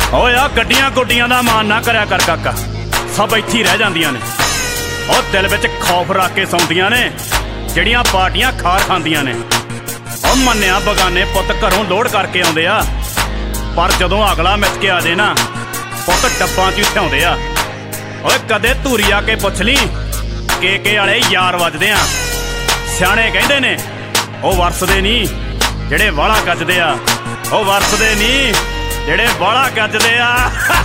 ਓਏ ਆ ਗੱਡੀਆਂ ਗੁੱਡੀਆਂ ਦਾ ਮਾਨ ਨਾ ਕਰਿਆ ਕਰ ਕਾਕਾ, ਸਭ ਇੱਥੇ ਹੀ ਰਹਿ ਜਾਂਦੀਆਂ ਨੇ। ਉਹ ਦਿਲ ਵਿੱਚ ਖੌਫ ਰੱਖ ਕੇ ਸੌਂਦੀਆਂ ਨੇ ਜਿਹੜੀਆਂ ਪਾਰਟੀਆਂ ਖਾਰ ਖਾਂਦੀਆਂ ਨੇ। ਉਹ ਮੰਨਿਆ ਬਗਾਨੇ ਪੁੱਤ ਘਰੋਂ ਲੋਡ ਕਰਕੇ ਆਉਂਦੇ ਆ, ਪਰ ਜਦੋਂ ਅਗਲਾ ਮਿੱਥ ਕੇ ਆ ਜੇ ਨਾ ਪੁੱਤ ਡੱਬਾਂ 'ਚ ਉਠਾਉਂਦੇ ਆ। ਓਏ ਕਦੇ ਧੂਰੀ ਆ ਕੇ ਪੁੱਛ ਲਈ ਕੇ ਵਾਲੇ ਯਾਰ ਵੱਜਦੇ ਆ। ਸਿਆਣੇ ਕਹਿੰਦੇ ਨੇ ਉਹ ਵਰਸਦੇ ਨਹੀਂ ਜਿਹੜੇ ਵਾਲਾ ਗੱਜਦੇ ਆ, ਉਹ ਵਰਸਦੇ ਨਹੀਂ ਜਿਹੜੇ ਵਾਲਾ ਗੱਜਦੇ ਆ।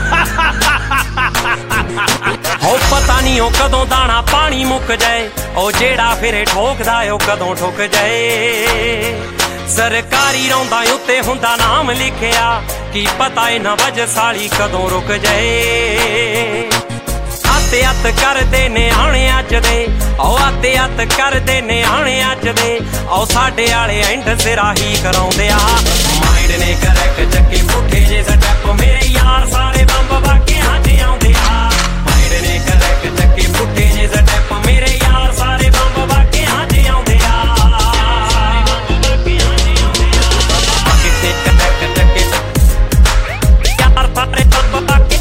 ਹੋ ਪਤਾ ਨਹੀਂ ਉਹ ਕਦੋਂ ਦਾਣਾ ਪਾਣੀ ਮੁੱਕ ਜਾਏ, ਉਹ ਜਿਹੜਾ ਫਿਰੇ ਠੋਕਦਾ ਉਹ ਕਦੋਂ ਠੁੱਕ ਜਾਏ। ਸਰਕਾਰੀ ਰੌਂਦਾ ਉੱਤੇ ਹੁੰਦਾ ਨਾਮ ਲਿਖਿਆ, ਕੀ ਪਤਾ ਇਹਨਾਂ ਵਜ ਸਾਲੀ ਕਦੋਂ ਰੁਕ ਜਾਏ। ਆਤੇ ਅੱਤ ਕਰਦੇ ਨੇ ਆਣੇ ਅੱਜ ਦੇ, ਉਹ ਆਤੇ ਅੱਤ ਕਰਦੇ ਨੇ ਆਣੇ ਅੱਜ ਦੇ। ਉਹ ਸਾਡੇ ਵਾਲੇ ਐਂਡ ਸਿਰਾ ਹੀ ਕਰਾਉਂਦੇ ਆ। ਮਾਈਂਡ ਨੇ ਕਰੈਕ ਚੱਕੇ ਪੁੱਠੇ ਜੇ ਸਟੈਪ, ਮੇਰੇ ਯਾਰ ਸਾਰੇ ਬੰਬ ਵਾਕਿਆਂ 'ਚ ਆਉਂਦੇ ਆ। ਮਾਈਂਡ ਨੇ ਕਰੈਕ ਚੱਕੇ ਪੁੱਠੇ ਜੇ ਸਟੈਪ, ਮੇਰੇ ਯਾਰ ਸਾਰੇ ਬੰਬ ਵਾਕਿਆਂ 'ਚ ਆਉਂਦੇ ਆ। ਕਿਤੇ ਕਰੈਕ ਚੱਕੇ ਯਾਰ ਸਾਰੇ ਬੰਬ ਵਾਕਿਆਂ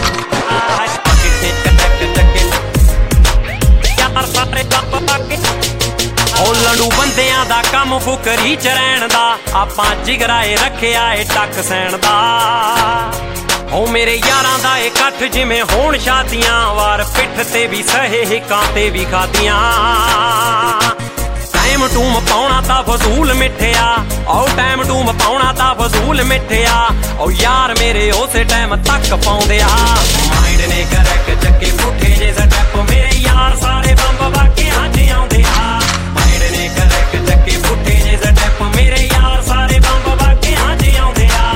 ਉਹ ਲੰਡੂ ਬੰਦਿਆਂ ਦਾ ਕੰਮ ਫੁਕਰੀ ਚ ਰਹਿਣ ਦਾ, ਆਪਾਂ ਜਿਗਰਾਏ ਰੱਖਿਆ ਏ ਟੱਕ ਸੈਣ ਦਾ। ਉਹ ਮੇਰੇ ਯਾਰਾਂ ਦਾ ਇਕੱਠ ਜਿਵੇਂ ਹੋਣ ਸ਼ਾਦੀਆਂ, ਵਾਰ ਪਿੱਠ ਤੇ ਵੀ ਸਹੇ ਹਿੱਕਾਂ ਤੇ ਵੀ ਖਾਦੀਆਂ। ਟਾਈਮ ਟੂਮ ਪਾਉਣਾ ਤਾਂ ਫਜ਼ੂਲ ਮਿੱਠਿਆ, ਉਹ ਟਾਈਮ ਟੂਮ ਪਾਉਣਾ ਤਾਂ ਫਜ਼ੂਲ ਮਿੱਠਿਆ। ਉਹ ਯਾਰ ਮੇਰੇ ਉਸੇ ਟਾਈਮ ਤੱਕ ਪਾਉਂਦੇ ਆ। ਮਾਈਂਡ ਨੇ ਕਰੈਕ ਚੱਕੇ ਪੁੱਠੇ ਜੇ ਸਟੈਪ, ਮੇਰੇ ਯਾਰ ਸਾਰੇ ਬੰਬ ਵਾਕਿਆਂ 'ਚ ਆਉਂਦੇ ਆ। ਮਾਈਂਡ ਨੇ ਕਰੈਕ ਚੱਕੇ ਪੁੱਠੇ ਜੇ ਸਟੈਪ, ਮੇਰੇ ਯਾਰ ਸਾਰੇ ਬੰਬ ਵਾਕਿਆਂ 'ਚ ਆਉਂਦੇ ਆ।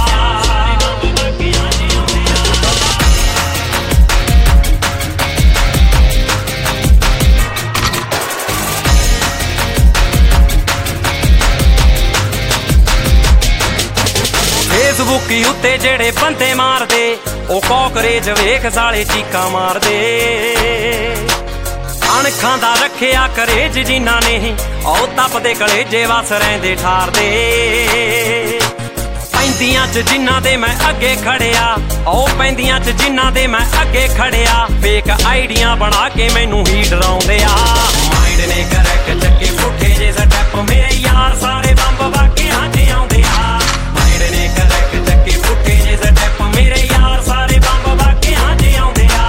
ਫੇਸਬੁੱਕ ਉੱਤੇ ਜਿਹੜੇ ਬੰਦੇ ਮਾਰਦੇ, ਉਹ ਕੋਕਰੇਜ ਵੇਖ ਸਾਲੇ ਚੀਕਾਂ ਮਾਰਦੇ। ਅਣਖਾਂ ਦਾ ਰੱਖਿਆ ਕਰੇਜ ਜਿਨ੍ਹਾਂ ਨੇ, ਉਹ ਤਪਦੇ ਕਲੇਜੇ ਵਸ ਰਹਿੰਦੇ ਠਾਰਦੇ। ਪੈਂਦੀਆਂ 'ਚ ਜਿਨ੍ਹਾਂ ਦੇ ਮੈਂ ਅੱਗੇ ਖੜਿਆ, ਉਹ ਪੈਂਦੀਆਂ 'ਚ ਜਿਨ੍ਹਾਂ ਦੇ ਮੈਂ ਅੱਗੇ ਖੜਿਆ। ਫੇਕ ਆਈਡੀਆਂ ਬਣਾ ਕੇ ਮੈਨੂੰ ਹੀ ਡਰਾਉਂਦੇ ਆ। ਮਾਈਂਡ ਨੇ ਕਰੈਕ ਚੱਕੇ ਪੁੱਠੇ ਜੇ ਸਟੈਪ, ਮੇਰੇ ਯਾਰ ਸਾਰੇ ਬੰਬ ਵਾਕਿਆਂ 'ਚ ਆਉਂਦੇ ਆ। ਮਾਈਂਡ ਨੇ ਕਰੈਕ ਚੱਕੇ ਪੁੱਠੇ ਜੇ ਸਟੈਪ, ਮੇਰੇ ਯਾਰ ਸਾਰੇ ਬੰਬ ਵਾਕਿਆਂ 'ਚ ਆਉਂਦੇ ਆ।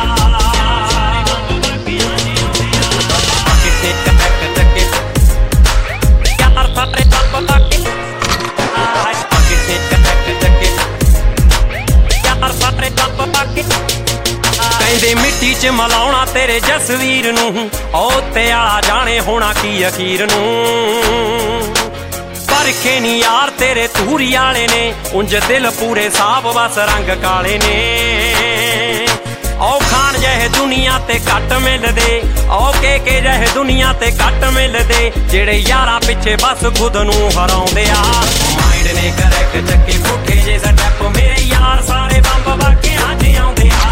ਕਿਤੇ ਕਰੈਕ ਚੱਕੇ ਯਾਰ ਸਾਰੇ ਬੰਬ ਵਾਕਿਆਂ, ਕਿਤੇ ਕਰੈਕ ਚੱਕੇ ਯਾਰ ਸਾਰੇ ਬੰਬ ਵਾਕਿਆਂ। ਕਹਿੰਦੇ ਮਿੱਟੀ 'ਚ ਮਲਾਉਣਾ ਤੇਰੇ ਜਸਵੀਰ ਨੂੰ, ਉਹ ਤੇ ਆ ਜਾਣੇ ਹੋਣਾ ਕੀ ਅਖੀਰ ਨੂੰ। ਪਰਖੇ ਨੀ ਯਾਰ ਤੇਰੇ ਧੂਰੀ ਵਾਲੇ ਨੇ, ਉਂਝ ਦਿਲ ਪੂਰੇ ਸਾਫ ਬਸ ਰੰਗ ਕਾਲੇ ਨੇ। ਉਹ ਖਾਨ ਜਿਹੇ ਦੁਨੀਆ ਤੇ ਘੱਟ ਮਿਲਦੇ, ਉਹ ਕੇ ਜਿਹੇ ਦੁਨੀਆ ਤੇ ਘੱਟ ਮਿਲਦੇ। ਜਿਹੜੇ ਯਾਰਾਂ ਪਿੱਛੇ ਬਸ ਖੁਦ ਨੂੰ ਹਰਾਉਂਦੇ ਆ। ਮਾਈਂਡ ਨੇ ਕਰੈਕ ਚੱਕੇ ਪੁੱਠੇ ਜੇ ਸਟੈਪ, ਮੇਰੇ ਯਾਰ ਸਾਰੇ ਬੰਬ ਵਾਕਿਆਂ 'ਚ ਆਉਂਦੇ ਆ।